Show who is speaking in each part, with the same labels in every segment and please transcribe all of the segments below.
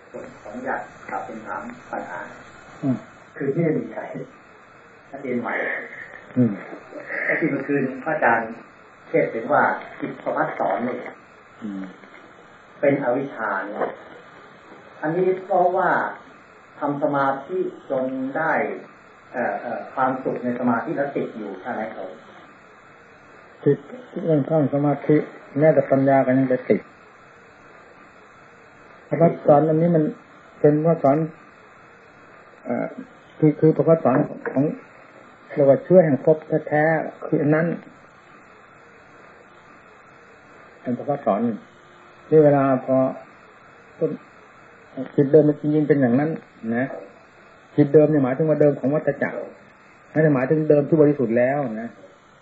Speaker 1: ขออนุญาตกลับเป็นถามปัญหาคือที่ได้มีใครนักเรียนใหม่ไอ้ที่เมื่อคืนพระอาจารย์เทศน์ถึงว่าจิตประภัสสอนเนี่ยเป็นอวิชชาเนี่ยอันนี้เพราะว่าทำสมาธิจนได้ความสุขในสมาธิแล้วติดอยู่ใช่ไหมครับ
Speaker 2: ติดเรื่องข้างสมาธิแม้แต่ปัญญากันยังไปติดพระพุทธสอนอันนี้มันเป็นพระสอนคือพระพุทธสอนของเราว่าเชื่อแห่งภพแท้ๆคืออันนั้นเป็นพระพุทธสอนที่เวลาพอจิตเดิมมันจริงๆเป็นอย่างนั้นนะจิตเดิมเนี่ยหมายถึงว่าเดิมของวัฏจักรไม่ได้หมายถึงเดิมที่บริสุทธิ์แล้วนะ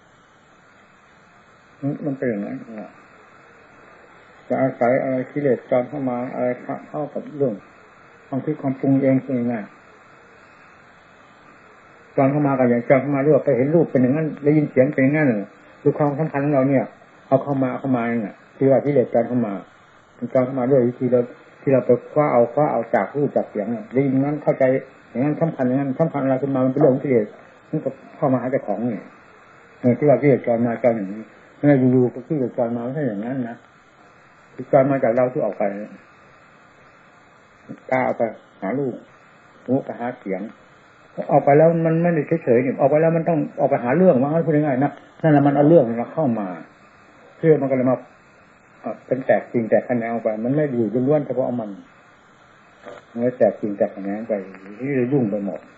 Speaker 2: มันเป็นอย่างนั้นจะอาศัยอะไรกิเลสจอมเข้ามาอะไรเข้ากับเรื่องความคิดความปรุงเองเป็นยังไงจอมเข้ามากับอย่างจอมเข้ามาเรื่อยไปเห็นรูปเป็นอย่างนั้นได้ยินเสียงเป็นอย่างนั้นคือความสำคัญของเราเนี่ยเอาเข้ามาเนี่ยที่ว่ากิเลสจอมเข้ามาจอมเข้ามาด้วยวิธีที่เราไปคว้าเอาจากรูปจากเสียงได้ยินนั้นเข้าใจอย่างนั้นสำคัญอย่างนั้นสำคัญอะไรขึ้นมามันเป็นเรื่องกิเลสมันก็เข้ามาหาเจ้าของเนี่ยที่ว่ากิเลสจอมมาจอมอย่างนี้ไม่ได้อยู่ๆก็กิเลสจอมมาไม่ใช่อย่างนั้นนะกิเลสจอมมาจากเราที่ออกไปตาเอาไปหารูปหูไปหาเสียงออกไปแล้วมันไม่ได้เฉยๆเนี่ยออกไปแล้วมันต้องออกไปหาเรื่องว่าให้พูดง่ายๆนะนั่นแหละมันเอาเรื่องเราเข้ามาเพื่อมันก็เลยมาเป็นแตกจริงแตกคะแนนไปมันไม่อยู่ล้วนๆเฉพาะมันเลยแตกจริงแตกคะแนนไปที่จะยุ่งไปหมด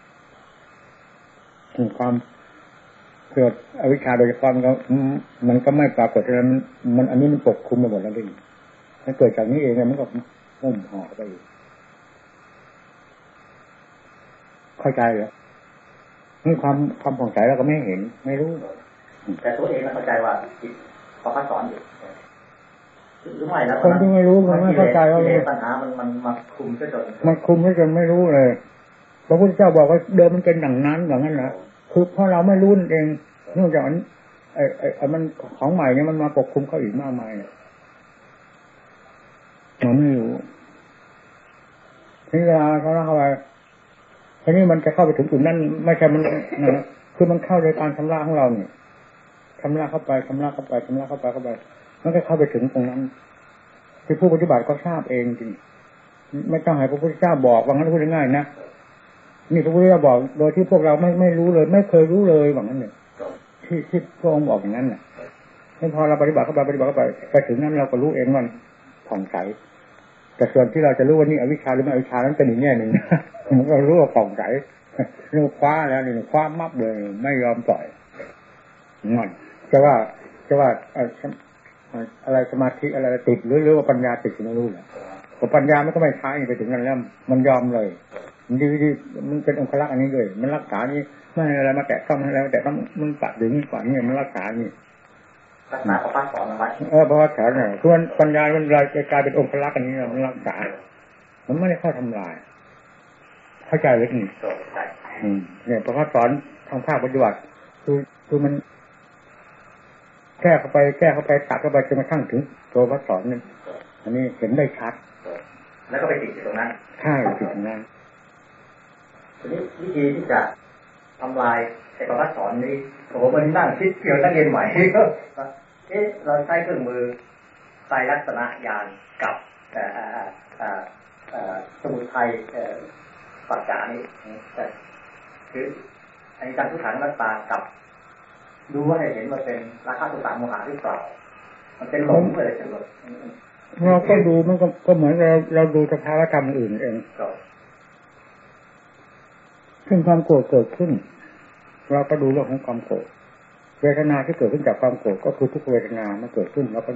Speaker 2: ความเกิดอวิชชาโดยความมันก็ไม่ปรากฏฉะนั้นมันอันนี้มันปกคลุมไปหมดแล้วดิมันเกิดจากนี้เองมันก็หุ้มห่อไปเข้าใจเหรอนี่ความผ่องใสเราก็ไม่เห็นไม่รู้
Speaker 1: แต่ตัวเองเราเข้าใจว่าจิตเขาสอนอยู่หรือไม่แล้ว
Speaker 2: คนที่ไม่รู้มันไม่เข้าใจว่า
Speaker 1: ปัญหามันมาคุมซะจน
Speaker 2: มันคุมซะจนไม่รู้เลยพระพุทธเจ้าบอกว่าเดิมมันเป็นอย่างนั้นอย่างนั้นนะคือเพราะเราไม่รู้เองเนื่องจากมันของใหม่เนี่ยมันมาปกคลุมเขาอีกมากมายเราไม่รู้ทีเวลาเขาเข้าไปทีนี้มันจะเข้าไปถึงจุดนั้นไม่ใช่มันนะคือมันเข้าในการชำระของเราเนี่ยชำระเข้าไปมันก็เข้าไปถึงตรงนั้นที่ผู้ปฏิบัติก็ทราบเองจริงไม่ต้องให้พระพุทธเจ้าบอกว่างั้นพูดง่ายๆนะนี่พระพุทธเจ้าบอกโดยที่พวกเราไม่รู้เลยไม่เคยรู้เลยแบบนั้นเนี่ยที่พระองค์บอกอย่างนั้นน่ะพอเราปฏิบัติเข้าไปถึงนั้นเราก็รู้เองว่าผ่องใสแต่ส่วนที่เราจะรู้ว่านี่อวิชชาหรือไม่อวิชชานั้นเป็นอีกแง่หนึ่งมันก็รู้ว่าผ่องใสเราคว้าแล้วนี่คว้ามับเลยไม่ยอมปล่อยงอนจะว่าอะไรสมาธิอะไรติดหรือว่าปัญญาติดไม่รู้แหละแต่ปัญญามันก็ไม่ใช้ไปถึงนั้นแล้วมันยอมเลยมันดีมันเป็นองค์ลักษณ์อันนี้เลยมันรักษานี่ไม่อะไรมาแตะต้องแล้วแต่ต้องมันปัดอย่างนี้ปัดนี่มันรักษานี่
Speaker 1: รักษาประภัสสอนเอาไว้
Speaker 2: เพราะว่าแถวเนี่ยส่วนปัญญามันกลายเป็นองค์ลักษณ์อันนี้มันรักษามันไม่ได้เข้าทำลายเข้าใจเลยนี่เนี่ยประภัสสอนทางภาคปฏิบัติคือมันแก้เข้าไปตัดเข้าไปจนกระทั่งถึงตัวพระสอนนี่อันนี้เห็นได้ชัด
Speaker 1: แล้วก็ไปติดอยู่ตรงนั้น
Speaker 2: ใช่ติดตรงนั้น
Speaker 1: ทีนี้วิธีที่จะทำลายไอ้ประภัสสอนนี้ผมมันนั่งคิดเกี่ยวตั้งเย็นใหม่เราใช้เครื่องมือไตรลักษณญาณกับสมุทัยปัจจานี้คืออันนี้การทุกขังนัตตากับดูว่าให้เห็นว่าเป็นราคะโทสะโมหะหรือเปล่ามันเป็นหลงเลยใช่ไหม
Speaker 2: เราก็ดูมันก็เหมือนเราดูสภาวะธรรมอื่นเองซึ่งความโกรธเกิดขึ้นเราก็ดูเรื่องของความโกรธเวทนาที่เกิดขึ้นจากความโกรธก็คือทุกเวทนามันเกิดขึ้นเราก็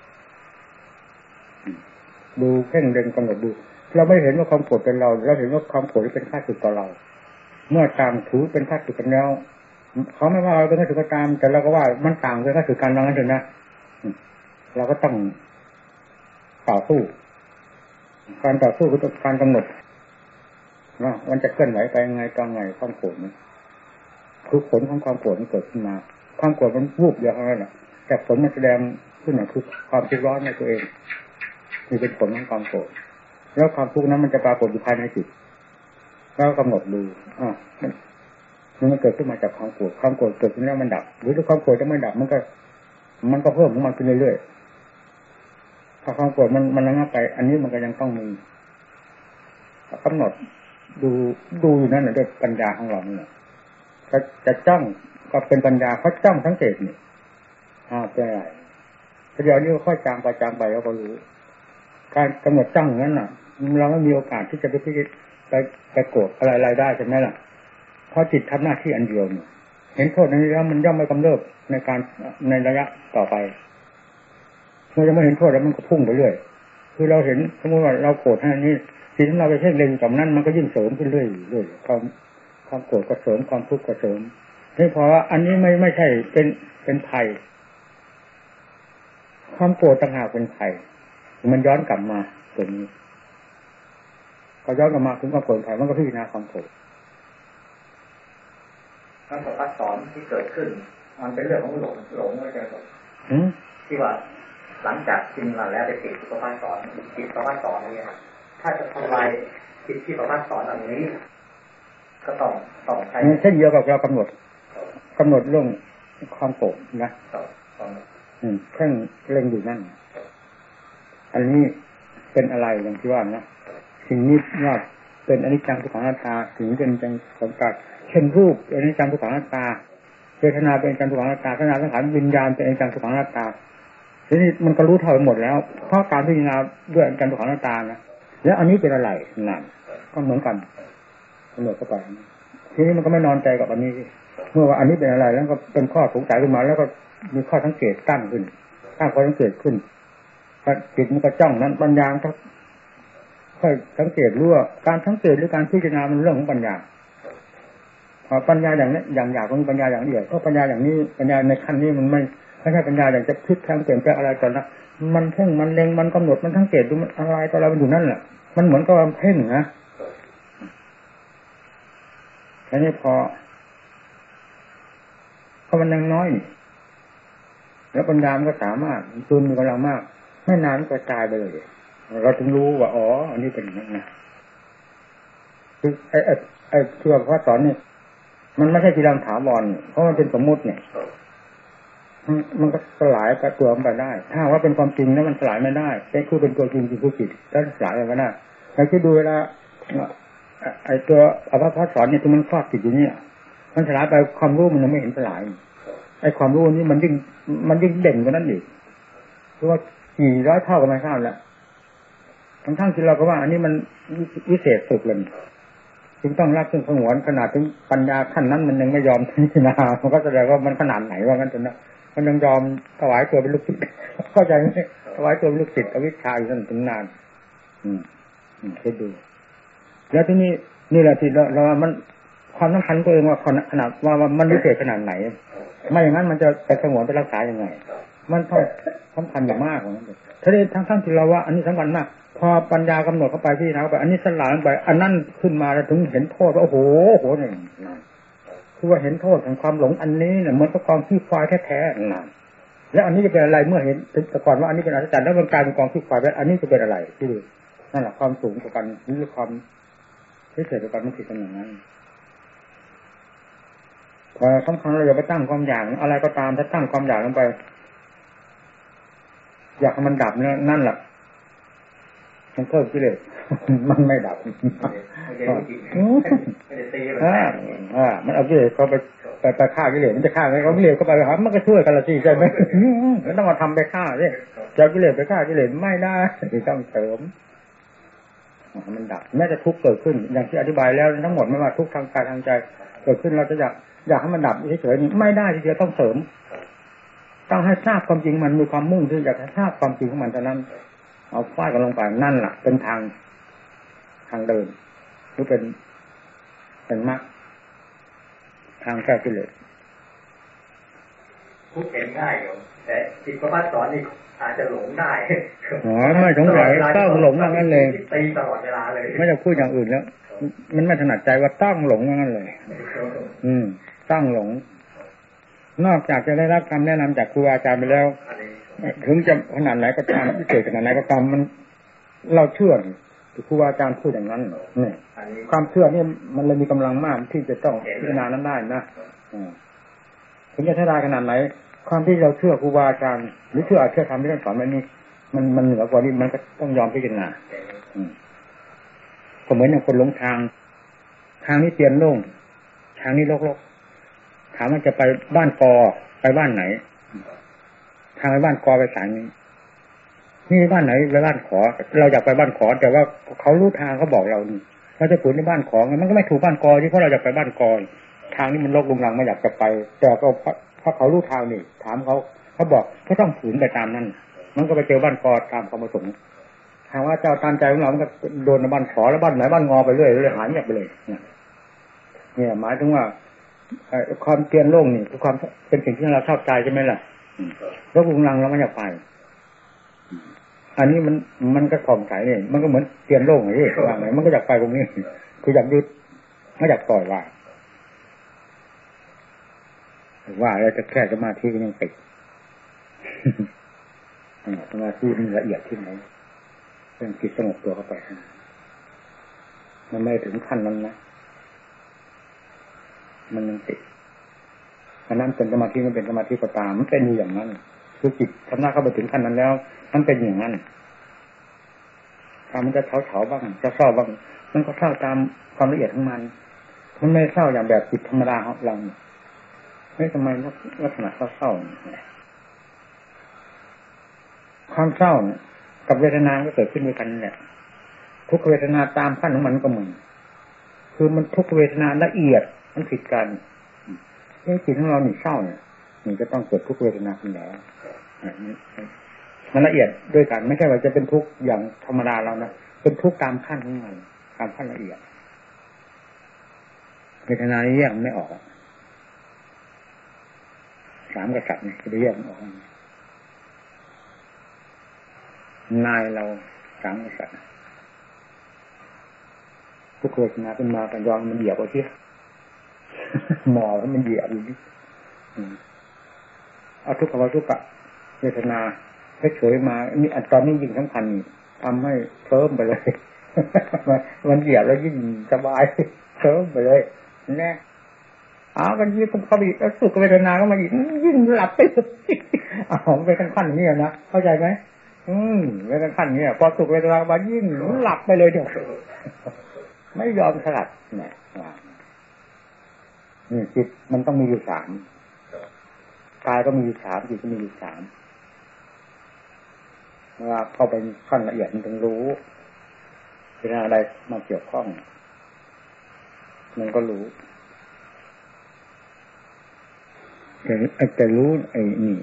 Speaker 2: ดูเพ่งเล็งกำหนดดูเราไม่เห็นว่าความโกรธเป็นเราเห็นว่าความโกรธเป็นข้าศึกต่อเราเมื่อต่างถือเป็นข้าศึกกันแล้วเขาไม่ว่าเราเป็นข้าศึกก็ตามแต่เราก็ว่ามันต่างเป็นข้าศึกกันว่างั้นเถอะนะเราก็ต้องต่อสู้การต่อสู้คือการกำหนดว่ามันจะเคลื่อนไหวไปยังไงตอนไหนความโกรธมันคือผลของความโกรธมันเกิดขึ้นมาความโกรธมันวูบเดียวเท่านั้นแหละแต่ผลมันแสดงขึ้นคือความคิดร้อนในตัวเองนี่เป็นผลของความโกรธแล้วความทุกข์นั้นมันจะปรากฏอยู่ภายในจิตแล้วกำหนดดูมันเกิดขึ้นมาจากความโกรธความโกรธเกิดขึ้นแล้วมันดับหรือถ้าความโกรธจะไม่ดับมันก็เพิ่มของมันขึ้นเรื่อยๆถ้าความโกรธมันระงับไปอันนี้มันก็ยังต้องมีกำหนดดูอยู่นั่นแหละด้วยปัญญาของเราเนี่ยจะจ้องก็เป็นปัญญาเขาจ้องสังเกตนี่เป็นอะไรเดี๋ยวนี้ค่อยจางไปเราก็รู้การกำหนดจ้องอย่างนั้นน่ะเราไม่มีโอกาสที่จะไปโกรธอะไรได้ใช่ไหมล่ะเพราะจิตทำหน้าที่อันเดียวเนี่ยเห็นโทษในนี้แล้วมันย่อมไม่กำเริบในระยะต่อไปเมื่อจะไม่เห็นโทษแล้วมันก็พุ่งไปเรื่อยคือเราเห็นสมมติว่าเราโกรธอันนี้สิ่งที่เราไปเพ่งเล็งกับนั้นมันก็ยิ่งเสริมขึ้นเรื่อยความโกรธก็เสริมความทุกข์ก็เสริมนี่เพราะว่าอันนี้ไม่ใช่เป็นภัยความโกรธต่างหากเป็นภัยมันย้อนกลับมาตรงนี้พอย้อนกลับมาถึงความโกรธภัยมันก็พิจารณาความโกรธ
Speaker 1: การประพัดสอนที่เกิดขึ้นมันเป็นเรื่องของหลงไม่ใช่หรอกที่ว่าหลังจากกินมาแล้วไปติดประพัดสอนจิตประพัดสอนนี่ถ้าจะทำลายจิตที่ประพัดสอนอันนี้ก็ต้องใช้
Speaker 2: เช่นเดียวกับเรากำหนดเรื่องความโกรธนะเพ่งเล็งอยู่นั่นอันนี้เป็นอะไรอย่างที่ว่านะสิ่งนี้ว่าเป็นอนิจจังทุกขังอนัตตาสิ่งนี้เป็นอนิจจังสังขารเช่นรูปเป็นอนิจจังทุกขังอนัตตาเวทนาเป็นอนิจจังทุกขังอนัตตาสัญญาสังขารวิญญาณเป็นอนิจจังทุกขังอนัตตาทีนี้มันก็รู้เท่าหมดแล้วเพราะการพิจารณาด้วยอนิจจังทุกขังอนัตตานะแล้วอันนี้เป็นอะไรนั่นก็เหมือนกันกำหนดเข้าไปทีนี้มันก็ไม่นอนใจกับอันนี้เมื่อว่าอันนี้เป็นอะไรแล้วก็เป็นข้อสงสัยขึ้นมาแล้วก็มีข้อสังเกตตั้งขึ้นข้อสังเกตขึ้นจิตมันก็จ้องนั้นปัญญาก็ค่อยสังเกตรู้ว่าการสังเกตหรือการพิจารณามันเรื่องของปัญญาปัญญาอย่างนี้อย่างหยาบก็มีปัญญาอย่างละเอียดก็ปัญญาอย่างนี้ปัญญาในขั้นนี้มันไม่ใช่ปัญญาอย่างจะพลิกแปลงเปลี่ยนแปลงอะไรตอนนั้นมันเพ่งมันเล็งมันกำหนดมันสังเกตดูมันอะไรตอนเราอยู่นั่นแหละมันเหมือนกับเพ่งนะอันนี้พอมันยังน้อยแล้วปัญญามันก็สามารถตุนมีกำลังมากไม่นานก็ตายไปเลยเราถึงรู้ว่าอ๋ออันนี้เป็นอย่างนั้นนะคือไอ้ที่ว่าพระสอนนี่มันไม่ใช่กีฬาถาวรเพราะมันเป็นสมมุติเนี่ยมันก็สลายไปตัวมันไปได้ถ้าว่าเป็นความจริงแล้วมันสลายไม่ได้แต่คือเป็นตัวจริงคือจิตแล้วสลายไปไม่ได้เราคิดดูเวลาไอ้ตัวอภพระสอนเนี่ยที่มันครอบจิตอยู่เนี่ยมันสลายไปความรู้มันยังไม่เห็นสลายไอ้ความรู้นี่มันยิ่งเด่นกว่านั้นอีกเพราะว่ากี่ร้อยเท่ากันไม่ทราบแล้วทั้งที่เราก็ว่าอันนี้มันวิเศษสุดเลยจึงต้องรักจึงสงวนขนาดถึงปัญญาขั้นนั้นมันยังไม่ยอมพิจารณามันก็แสดงว่ามันขนาดไหนว่างั้นจนนะมันยังยอมถวายตัวเป็นลูกศิษย์เข้าใจไหมถวายตัวเป็นลูกศิษย์อวิชชาอยู่นั่นถึงนานคิดดูแล้วที่นี่แหละที่เรามันความสำคัญตัวเองว่าขนาดว่ามันวิเศษขนาดไหนไม่อย่างนั้นมันจะไปสงวนไปรักษายังไงมันต้องสำคัญอย่างมากของมันถ้าได้ทั้งที่เราว่าอันนี้สำคัญมากพอปัญญากำหนดเข้าไปที่นะไปอันนี้สลายไปอันนั้นขึ้นมาแล้วถึงเห็นโทษว่าโอ้โหเนี่ยคือว่าเห็นโทษของความหลงอันนี้เนี่ยมันก็กองขี้ควายแท้ๆนั่นแล้วอันนี้จะเป็นอะไรเมื่อเห็นแต่ก่อนว่าอันนี้เป็นอัศจรรย์แล้วมันกลายเป็นกองขี้ควายแล้วอันนี้จะเป็นอะไรที่ดูนั่นแหละความสูงกว่ากันหรือความพิเศษกว่ากันมันคือกันอย่างนั้นพอสำคัญเราอย่าไปตั้งความอยากอะไรก็ตามถ้าตั้งความอยากลงไปอยากให้มันดับเนี่ยนั่นแหละมันเพิ่มกิเลสมันไม่ดับมันเอากิเลสเขาไปฆ่ากิเลสมันจะฆ่าไงเขากิเลสเขาไปหามันก็ช่วยกันละสิใช่ไหมมันต้องมาทำไปฆ่าสิจะกิเลสไปฆ่ากิเลสไม่ได้ต้องเสริมมันดับแม้จะทุกข์เกิดขึ้นอย่างที่อธิบายแล้วทั้งหมดไม่ว่าทุกข์ทางกายทางใจเกิดขึ้นเราจะอยากให้มันดับเฉยๆไม่ได้ทีเดียวต้องเสริมต้องให้ทราบความจริงมันมีความมุ่งที่อยากให้ทราบความจริงของมันเท่านั้นเอาฟาดกันลงไปนั่นแหละเป็นทางเดินหรือเป็นมรรคทางแก้กิเลส
Speaker 1: พูดเห็นง่ายอยู่แต่จิตประภัสสอนนี่อาจจะหลงได้
Speaker 2: ไม่สงสัยต้องหลงงั้นเลย
Speaker 1: ตีตลอดเวลาเลย
Speaker 2: ไม่จะพูดอย่างอื่นแล้วมันไม่ถนัดใจว่าต้องหลงงั้นเลยต้องหลงนอกจากจะได้รับคำแนะนำจากครูอาจารย์ไปแล้วถึงจะขนาดไหนก็ตามพิเศษขนาดไหนก็ตามมันเราเชื่อครูบาอาจารย์พูดอย่างนั้นเนี่ยความเชื่อนี่มันเลยมีกำลังมากที่จะต้องพิจารณานั้นได้นะถึงจะทลายขนาดไหนความที่เราเชื่อครูบาอาจารย์หรือเชื่อธรรมที่ท่านสอนมันนี่มันเหนือกว่านี้มันก็ต้องยอมพิจารณาก็เหมือนอย่างคนหลงทางนี้เตียนโล่งทางนี้รกถามว่าจะไปบ้านกอไปบ้านไหนทางไปบ้านกอไปสายนี้นี่บ้านไหนไปบ้านขอเราอยากไปบ้านขอแต่ว่าเขารู้ทางเขาบอกเราเราจะฝืนในบ้านขอมันก็ไม่ถูกบ้านกอที่เพราะเราอยากไปบ้านกอทางนี้มันรกรุงรังไม่อยากจะไปแต่ก็เพราะเขารู้ทางนี่ถามเขาบอกก็ต้องฝืนไปตามนั้นมันก็ไปเจอบ้านกอตามความประสงค์ถามว่าเจ้าตามใจของเรามันก็โดนในบ้านขอแล้วบ้านไหนบ้านงอไปเรื่อยหายเงียบไปเลยเนี่ยหมายถึงว่าความเกลียนโล่งนี่คือความเป็นสิ่งที่เราชอบใจใช่ไหมล่ะแล้วรุงรังเราไม่อยากไปอันนี้มันก็ผ่องใสเนี่ยมันก็เหมือนเตียนโล่งอย่างนี้ว่าไงมันก็อยากไปตรงนี้คืออยากยึดไม่อยากปล่อยว่าเราจะแค่สมาธิก็ยังติดสมาธิมันละเอียดที่ไหนเรื่องจิตสงบตัวเข้าไปมันไม่ถึงขั้นนั้นนะมันยังติดอันนั้นเป็นสมาธิมันเป็นสมาธิก็ตามมันเป็นอยู่อย่างนั้นคือจิตทำหน้าเข้าไปถึงขั้นนั้นแล้วมันเป็นอย่างนั้นมันจะเฉาบ้างจะเศร้าบ้างมันก็เศร้าตามความละเอียดของมันไม่เศร้าอย่างแบบจิตธรรมดาของเราไม่ทำไมลักษณะเศร้าความเศร้ากับเวทนาก็เกิดขึ้นด้วยกันแหละทุกเวทนาตามขั้นของมันก็เหมือนคือมันทุกเวทนาละเอียดมันผิดกันจิตของเราหนีเศร้าเนี่ยมันจะต้องเกิดทุกเวทนาขึ้นแล้วมันละเอียดด้วยกันไม่ใช่ว่าจะเป็นทุกข์อย่างธรรมดาเรานะเป็นทุกข์ตามขั้นของมันตามขั้นละเอียดเวทนาแยกไม่ออกสามกษัตริย์เนี่ยจะแยกออกนายเราสามกษัตริย์ทุกเวทนาขึ้นมากันยองมันเหยียบเอาที่หมอแล้วมันเหยียบอยู่นี่เอาทุกขวาทุกขะเวทนาเฉยมานี่อันตอนนี้ยิ่งสำคัญทำให้เพิ่มไปเลยมันเหยียบแล้วยิ่งสบายเพิ่มไปเลยแน่กันยิ่งเขาบีแล้วสุขเวทนาก็มาอีกยิ่งหลับไปสุดมันเป็นขั้นอย่างนี้นะเข้าใจไหมเป็นขั้นอย่างนี้พอสุขเวทนามายิ่งหลับไปเลยเดี๋ยวไม่ยอมสลัดเนี่ยนี่จิตมันต้องมีอยู่สามกายก็มีอยู่สามจิตก็มีอยู่สามเวลาเข้าไปขั้นละเอียดมันต้องรู้เวลาอะไรมาเกี่ยวข้องมันก็รู้แต่รู้ไอ้นี่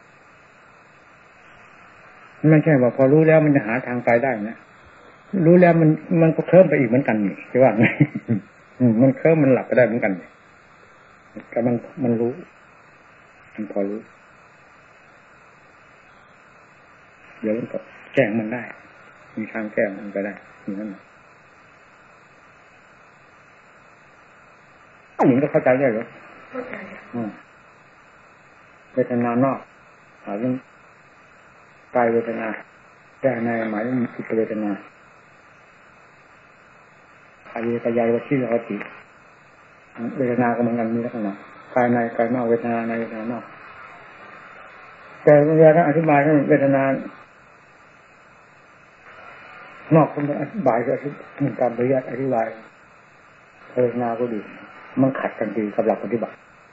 Speaker 2: ไม่ใช่ว่าพอรู้แล้วมันจะหาทางไปได้นะรู้แล้วมันก็เคลิ้มไปอีกเหมือนกันนี่ใช่ว่าไงมันเคลิ้มมันหลับไปได้เหมือนกันแต่มันรู้มันพอรู้เดี๋ยวมันก็แก้งมันได้มีทางแก้งมันไปได้อย่างนั้นหญิงก็เข้าใจได้หรอเข้าใจเวทนานอกเรื่องกายเวทนาแต่ในหมายถึงจิตเวทนากายกายวิชีวิจิเวทนาก็เหมือนกันมีลักษณะกายในกายนอกเวทนาในเวทนานอกแต่เวลาอธิบายเรื่องเวทนานอกคนอธิบายก็มีการปริยัติอธิบายเวทนาก็ดีมันขัดกันดีกับหลักปฏิบัติ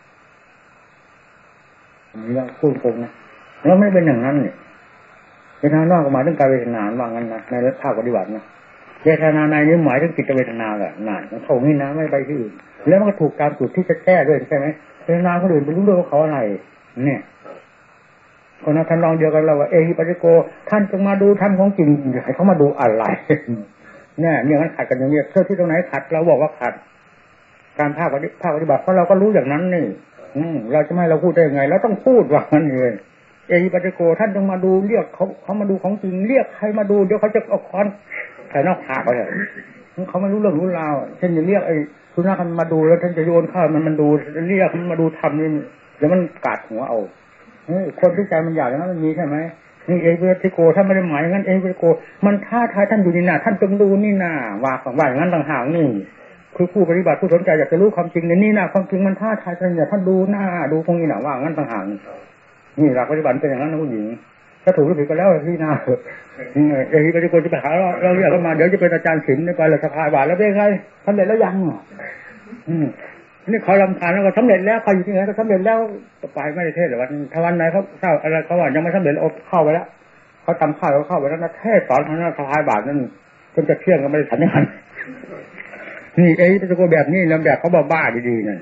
Speaker 2: นี่เราพูดตรงนะแล้วไม่เป็นอย่างนั้นเนี่ยเวทนานอกหมายถึงกายเวทนาว่างั้นนะในภาคปฏิบัตินะเวทนาในนี้หมายถึงจิตเวทนาแหละนั่นมันเข้านี่นะไม่ไปที่อื่นแล้วมันก็ถูกตามจุดที่จะแก้ด้วยใช่ไหมเวทนาคนอื่นไปรู้ด้วยว่าเขาอะไรเนี่ยคนนั้นท่านลองเดียวกันเราว่าเอหิปัสสิโกท่านจงมาดูท่านของจริงให้เขามาดูอะไรเนี่ยอย่างนั้นขัดกันอย่างนี้เท่าที่ตรงไหนขัดเราบอกว่าขัดการภาคปฏิบัติเพราะเราก็รู้อย่างนั้นนี่เราจะไม่เราพูดได้ยังไงเราต้องพูดว่างั้นเลยเอหิปัสสิโกท่านจงมาดูเรียกเขามาดูของจริงเรียกใครมาดูเดี๋ยวเขาจะเอาค้อนใส่นอกผากเขาเลยเขาไม่รู้เรื่องรู้ราวเช่นจะเรียกไอ้สุนัขมันมาดูแล้วท่านจะโยนข้าวมันดูเรียกมันมาดูทำนี่เดี๋ยวมันกัดหัวเอาคนที่ใจมันอยากอย่างนั้นมันมีใช่ไหมนี่เอเวติโกท่านไม่ได้หมายงั้นเอเวติโกมันท้าทายท่านอยู่นี่นาท่านจงดูนี่นาว่าของว่าอย่างนั้นต่างหากนี่คือผู้ปฏิบัติผู้สนใจอยากจะรู้ความจริงในนี่นาความจริงมันท้าทายท่านอย่าท่านดูหน้าดูตรงนี้นาว่างั้นต่างหากนี่หลักปฏิบัติเป็นอย่างนั้นนะผู้หญิงถ้าถูกหรือผิดก็แล้วที่นาเอเวติโกจะไปหาเราเรียกเขามาเดี๋ยวจะเป็นอาจารย์ศิลป์ไปเลยสภาบาทแล้วเป็นไงสำเร็จแล้วยังนี่เขาลำคาญแล้วก็สำเร็จแล้วเขาอยู่ที่ไหนก็สำเร็จแล้วไปไม่ได้เทศแต่วันถ้าวันไหนเขาเศร้าอะไรเขาว่ายังไม่สำเร็จเอาเข้าไปแล้วเขาทำข้าวเขาเข้าไปแล้วนะเทศสอนทางนั้นสภาบาทนั่นจนจะเที่ยงก็ไม่ได้ฉันอย่างนั้นนี่ไอ้ตะโกแบบนี้ลำแบบเขาบ้าดีๆนั่น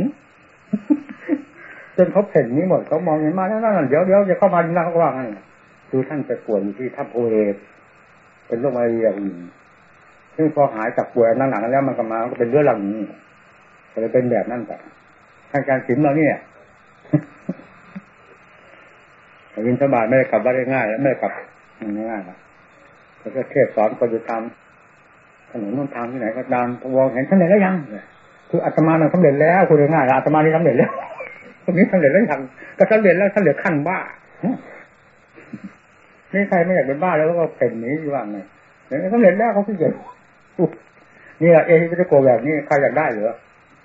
Speaker 2: จนเขาเห็นนี้หมดเขามองเห็นมาแล้วนั่นเดี๋ยวจะเข้ามาดีนะเขาว่างั้นดูท่านไปป่วยอยู่ที่ทับโพเอเป็นโรคมาเรียซึ่งพอหายจากป่วยนั่งหนังแล้วมันก็มาก็เป็นเรื่องหลังนี้ก็เลยเป็นแบบนั้นแต่ทางการศิลป์เราเนี่ยวินสบายไม่ได้กลับบ้านง่ายแล้วไม่ได้กลับง่ายๆนะแล้วก็เทศสอนคนอยู่ตามถนนนู่นทางที่ไหนก็ตามวองเห็นสำเร็จแล้วยังคืออาตมาเนี่ยสำเร็จแล้วคุณง่ายๆอาตมานี่สำเร็จแล้วตรงนี้สำเร็จแล้วยังก็สำเร็จแล้วสำเร็จขั้นบ้านี่ใครไม่อยากเป็นบ้าแล้วก็เป็นนี้ว่าไงเนี่ยสำเร็จแล้วเขาขี้เกียจนี่แหละเอฮิโกแบบนี้ใครอยากได้หรือ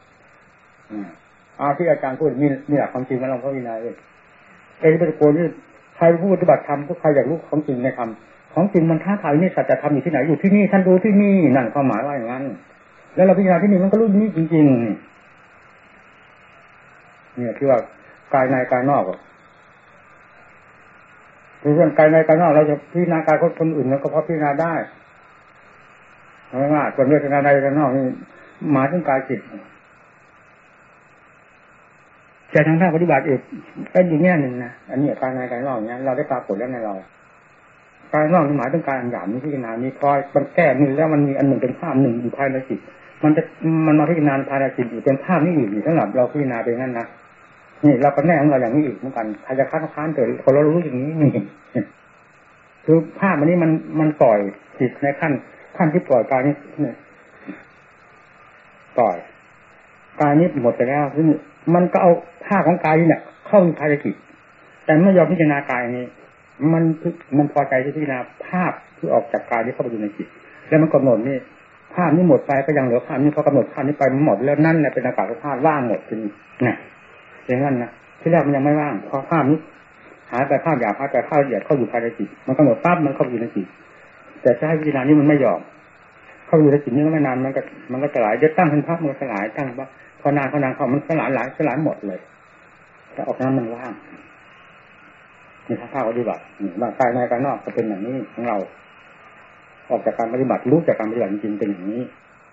Speaker 2: ที่อาจารย์พูดนี่แหละความจริงมันเราเข้าวินัยเอฮิโกนี่ใครผู้ปฏิบัติธรรมทุกใครอยากรู้ของจริงในธรรมของจริงมันท้าทายนี่สัจธรรมอยู่ที่ไหนอยู่ที่นี่ท่านดูที่นี่นั่นความหมายว่าอย่างนั้นแล้วเราพิจารณาที่นี่มันก็รู้นี่จริงๆเนี่ยที่ว่ากายในกายนอกคือส่วนกายในกายนอกเราจะพิจารณากายคนอื่นแล้วก็พอพิจารณาได้ง่ายๆส่วนเวทนาในกายนอกนี่หมายถึงกายจิตแต่ทางภาคปฏิบัติอีกเป็นอย่างนี้หนึ่งนะอันนี้กายในกายนอกเนี้ยเราได้ปรากฏแล้วในเรากายนอกหมายถึงการหยาบนี้พิจารณานี้พอมันแก้มือแล้วมันมีอันหนึ่งเป็นภาพหนึ่งอยู่ภายในจิตมันมาพิจารณาภายในจิตอยู่เป็นภาพนี้อยู่สำหรับเราพิจารณาเป็นงั้นนะนี่เราก็แน่ของเราอย่างนี้อีกเหมือนกันใครจะค้านเกิดคนเรารู้อย่างนี้นี่คือภาพอันนี้มันปล่อยจิตในขั้นที่ปล่อยกายนี้ปล่อยกายนี้หมดไปแล้วซึ่งมันก็เอาภาพของกายนี่เนี่ยเข้าในภายในจิตแต่ไม่ยอมพิจารณากายนี้มันพอใจที่พิจารณาภาพที่ออกจากกายนี้เข้าไปอยู่ในจิตแล้วมันกำหนดนี่ภาพนี้หมดไปก็ยังเหลือภาพนี้พอกำหนดภาพนี้ไปมันหมดแล้วนั่นแหละเป็นอากาศธาตุว่างหมดจริงนะอย่างนั้นนะที่แรกมันยังไม่ว่างพอภาพนี้หายไปภาพหยาบหายไปภาพละเอียดเข้าอยู่ภายในจิตมันกำหนดปั๊บมันเข้าอยู่ในจิตแต่ถ้าให้พิจารณานี้มันไม่ยอมเข้าอยู่ในจิตนี้ไม่นานมันก็สลายเดี๋ยวตั้งเป็นภาพมันสลายตั้งว่าพอนานเข้ามันสลายหมดเลยแต่ออกนั้นมันว่างมีทางภาคปฏิบัติบางกายในกายนอกก็เป็นอย่างนี้ของเราออกจากการปฏิบัติรู้จากการปฏิบัติจริงเป็นอย่างนี้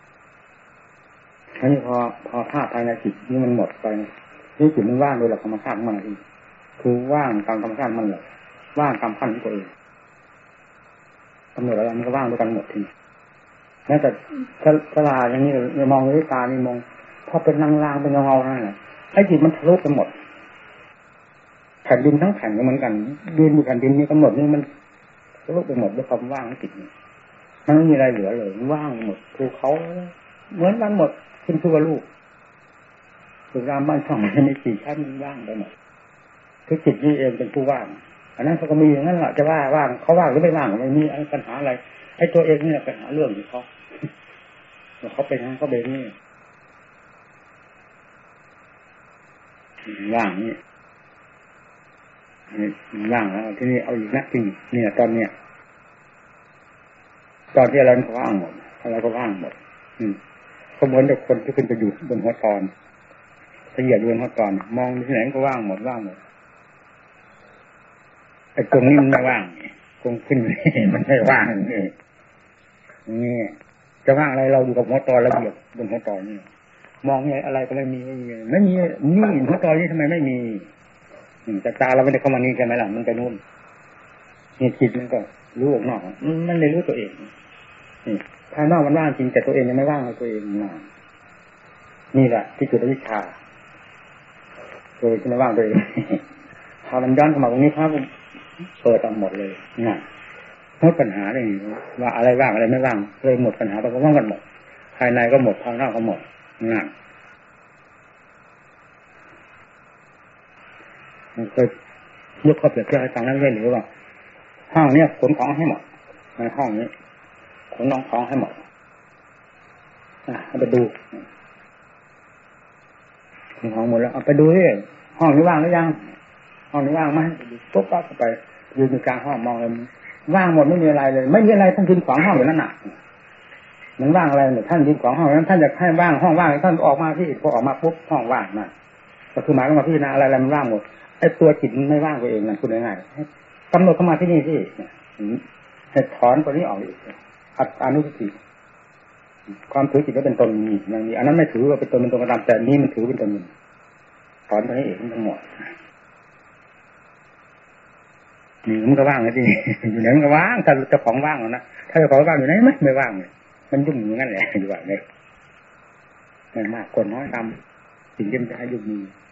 Speaker 2: อันนี้พอภาพภายในจิตนี่มันหมดไปนี่จิตมันว่างโดยหลักธรรมชาติมันคือว่างตามธรรมชาติมันเลยว่างตามขั้นของตัวเองกำหนดอะไรมันก็ว่างด้วยกันหมดทีแม้แต่ฉลาดอย่างนี้มองด้วยตานี่มองพอเป็นลางๆเป็นเงาๆนั่นแหละไอ้จิตมันทะลุไปหมดแผ่นดินทั้งแผ่นก็เหมือนกันดินอยู่แผ่นดินนี้กำหนดนี่มันทะลุไปหมดด้วยความว่างของจิตมันไม่มีอะไรเหลือเลยว่างหมดภูเขาเหมือนกันหมดขึ้นทั่วลูกสุรามบ้านช่องในสี่ชั้นมันว่างไปหมดคือจิตนี่เองเป็นผู้ว่างอันนั้นเขาก็มีอย่างนั้นแหละจะว่าว่างเขาว่างหรือไม่ว่างไม่มีปัญหาอะไรไอ้ตัวเองเนี่ยปัญหาเรื่องของเขาเป็นงั้นเขาเป็นนี่ว่างนี่ว่างแล้วที่นี่เอาอีกนะจริงเนี่ยตอนที่อะไรก็ว่างหมดอะไรก็ว่างหมดก็เหมือนกับคนที่ขึ้นไปอยู่บนหัวตอนละเอียดบนหัวตอนมองที่ไหนก็ว่างหมดไอ้กรงนี่มันไม่ว่างกรงขึ้นมันไม่ว่างนี่จะว่างอะไรเราอยู่กับหัวตอนละเอียดบนหัวตอนนี่มองอะไรก็ไม่มีนี่หัวตอนนี้ทำไมไม่มีแต่ตาเราไม่ได้เข้ามานี่ใช่ไหมล่ะมันไปนู่นนี่จิตมันก็รู้ออกนอกมันเลยรู้ตัวเองนี่ภายนอกมันว่างจริงแต่ตัวเองยังไม่ว่างเลยตัวเองนี่แหละที่จุดวิชาตัวเองไม่ว่างตัวเองพอมันย้อนเข้ามาตรงนี้ครับเปิดออกหมดเลยน่ะหมดปัญหาเลยว่าอะไรว่างอะไรไม่ว่างเลยหมดปัญหาเราก็ว่างกันหมดภายในก็หมดภายนอกก็หมดน่ะมันเคยยกข้อเปรียบเทียบให้ฟังนั่นเลยหรือว่าห้องเนี้ยขนของให้หมดในห้องนี้ขนของให้หมดเอาไปดูขนของหมดแล้วเอาไปดูที่ห้องนี้ว่างหรือยังห้องนี้ว่างไหมปุ๊บปั๊บไปยืนอยู่กลางห้องมองเลยว่างหมดไม่มีอะไรเลยไม่มีอะไรท่านยืนขวางห้องอยู่นั่นน่ะมันว่างอะไรเนี่ยท่านยืนขวางห้องนั้นท่านอยากให้ว่างห้องว่างท่านออกมาที่พอออกมาปุ๊บห้องว่างนะก็คือหมายถึงว่าพี่นะอะไรมันว่างหมดไอ้ตัวจิตมันไม่ว่างตัวเองนั่นพูดง่ายๆกำหนดเข้ามาที่นี่ที่ให้ถอนตัวนี้ออกอีกอัตตานุสติความถือจิตว่าเป็นตนมีอย่างนี้อันนั้นไม่ถือว่าเป็นตนเป็นตนกระทำแต่นี้มันถือเป็นตนมีถอนตัวนี้เองทั้งหมดนี่มันก็ว่างเลยที่อยู่ไหนมันก็ว่างถ้าเจ้าของว่างนะถ้าเจ้าของว่างอยู่ไหนไม่ว่างเลยมันยุ่งอย่างนั้นแหละอยู่แบบนี้ไม่มากคนน้อยทำสิ่งที่มันจะให้ยุ่งมี